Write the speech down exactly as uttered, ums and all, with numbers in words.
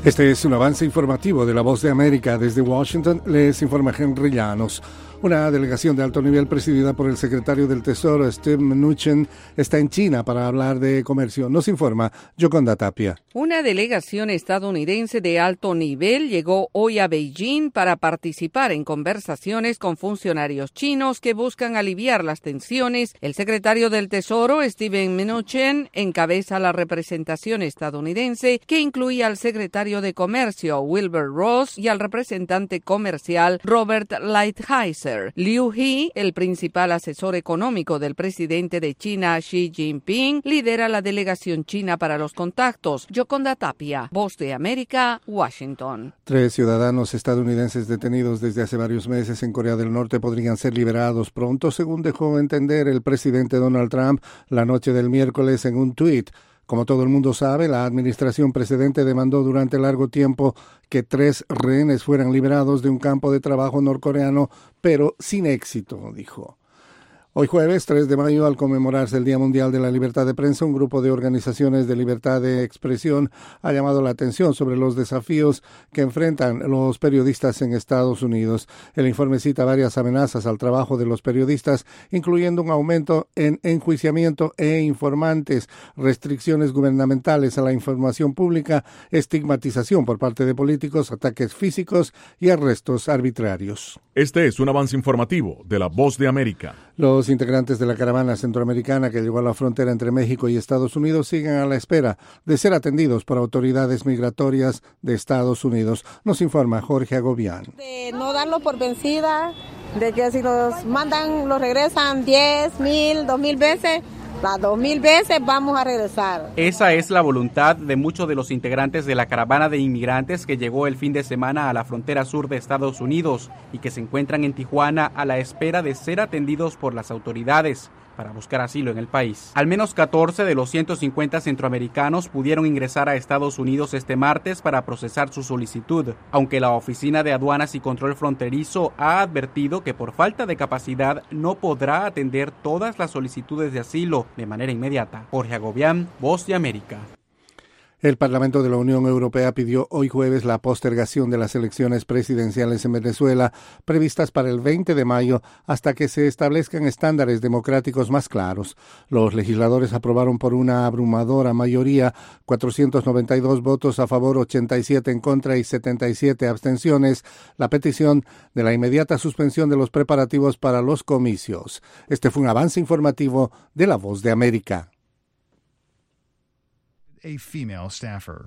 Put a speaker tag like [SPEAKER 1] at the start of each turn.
[SPEAKER 1] Este es un avance informativo de La Voz de América. Desde Washington les informa Henry Llanos. Una delegación de alto nivel presidida por el secretario del Tesoro, Steve Mnuchin, está en China para hablar de comercio. Nos informa Yoconda Tapia.
[SPEAKER 2] Una delegación estadounidense de alto nivel llegó hoy a Beijing para participar en conversaciones con funcionarios chinos que buscan aliviar las tensiones. El secretario del Tesoro, Steve Mnuchin, encabeza la representación estadounidense, que incluía al secretario de Comercio, Wilbur Ross, y al representante comercial, Robert Lighthizer. Liu He, el principal asesor económico del presidente de China, Xi Jinping, lidera la delegación china para los contactos. Yoconda Tapia, Voz de América, Washington.
[SPEAKER 1] Tres ciudadanos estadounidenses detenidos desde hace varios meses en Corea del Norte podrían ser liberados pronto, según dejó entender el presidente Donald Trump la noche del miércoles en un tuit. Como todo el mundo sabe, la administración precedente demandó durante largo tiempo que tres rehenes fueran liberados de un campo de trabajo norcoreano, pero sin éxito, dijo. Hoy jueves, tres de mayo, al conmemorarse el Día Mundial de la Libertad de Prensa, un grupo de organizaciones de libertad de expresión ha llamado la atención sobre los desafíos que enfrentan los periodistas en Estados Unidos. El informe cita varias amenazas al trabajo de los periodistas, incluyendo un aumento en enjuiciamiento e informantes, restricciones gubernamentales a la información pública, estigmatización por parte de políticos, ataques físicos y arrestos arbitrarios.
[SPEAKER 3] Este es un avance informativo de La Voz de América.
[SPEAKER 1] Los integrantes de la caravana centroamericana que llegó a la frontera entre México y Estados Unidos siguen a la espera de ser atendidos por autoridades migratorias de Estados Unidos. Nos informa Jorge Agobián.
[SPEAKER 4] De no darlo por vencida, de que si los mandan, los regresan diez, mil, dos mil veces. Las dos mil veces vamos a regresar.
[SPEAKER 5] Esa es la voluntad de muchos de los integrantes de la caravana de inmigrantes que llegó el fin de semana a la frontera sur de Estados Unidos y que se encuentran en Tijuana a la espera de ser atendidos por las autoridades para buscar asilo en el país. Al menos catorce de los ciento cincuenta centroamericanos pudieron ingresar a Estados Unidos este martes para procesar su solicitud, aunque la Oficina de Aduanas y Control Fronterizo ha advertido que por falta de capacidad no podrá atender todas las solicitudes de asilo de manera inmediata. Jorge Agobián, Voz de América.
[SPEAKER 1] El Parlamento de la Unión Europea pidió hoy jueves la postergación de las elecciones presidenciales en Venezuela, previstas para el veinte de mayo, hasta que se establezcan estándares democráticos más claros. Los legisladores aprobaron por una abrumadora mayoría, cuatrocientos noventa y dos votos a favor, ochenta y siete en contra y setenta y siete abstenciones, la petición de la inmediata suspensión de los preparativos para los comicios. Este fue un avance informativo de La Voz de América.
[SPEAKER 6] A female staffer.